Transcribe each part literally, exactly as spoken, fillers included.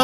a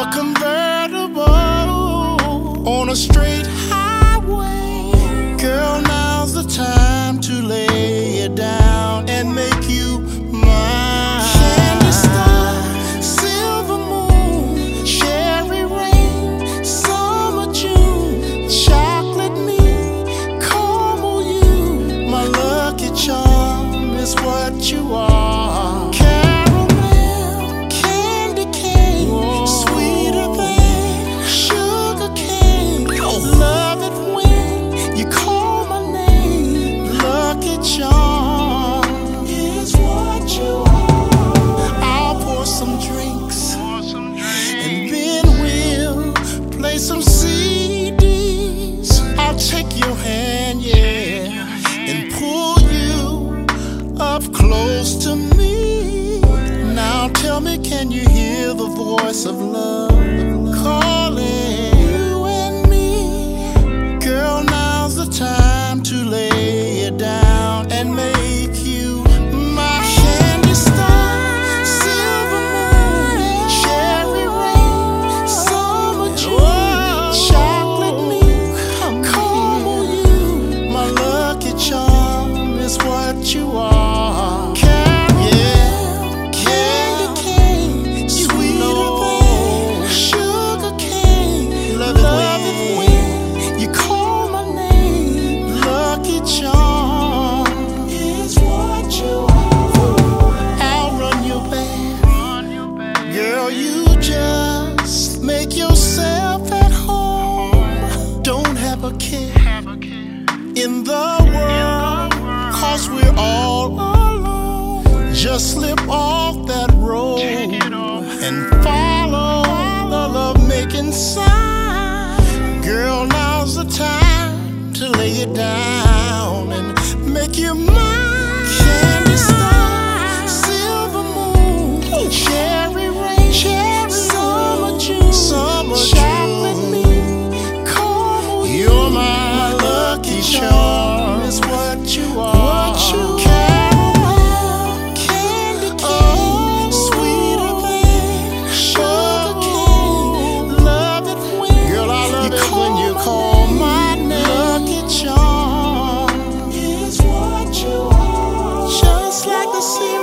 convertible on a straight highway. Girl, now's the time to lay it down and make you mine. Candy star, silver moon, cherry rain, summer June, chocolate me, caramel you. My lucky charm is what you are. Caramel, candy cane, sweeter than sugar cane. Love it when you call my name. Lucky charm is what you are. I'll pour some drinks and then we'll play some C Ds. I'll take your hand, yeah, and pull you up close to me. Now tell me, can you hear the voice of love calling you and me? Girl, now's the time to lay it down and make you my candy star, silver moon, cherry rain, summer June, chocolate me, caramel you. My lucky charm is what you are. Caramel, candy cane, sweeter than sugar cane. Love it when you call my name. Lucky charm is what you are. I'll run your bath, girl, you just make yourself at home. Don't have a care in the world, cause we're all alone. Just slip off that road and follow the love-making sign. Girl, now's the time to lay it down and make you mine. Candy star, silver moon, cherry rain, cherry summer June, summer chocolate me, caramel you. You're my lucky charm is what you are. What you caramel, candy cane, sweeter than sugar cane. Love it when girl, I love it when you call my name. Lucky charm is what you are. Just like the sea.